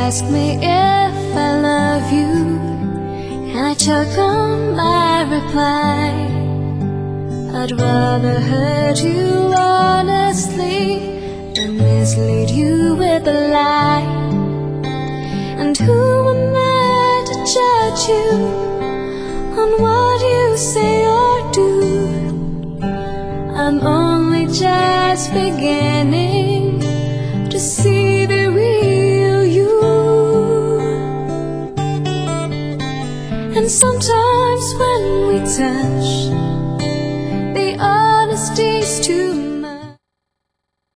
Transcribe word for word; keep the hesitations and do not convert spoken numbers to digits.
ask me if I love you, and I choke on my reply. I'd rather hurt you honestly than mislead you with a lie. And who am I to judge you on what you say or do? I'm only just beginning to see the real you. And sometimes when we touch, the honesty's too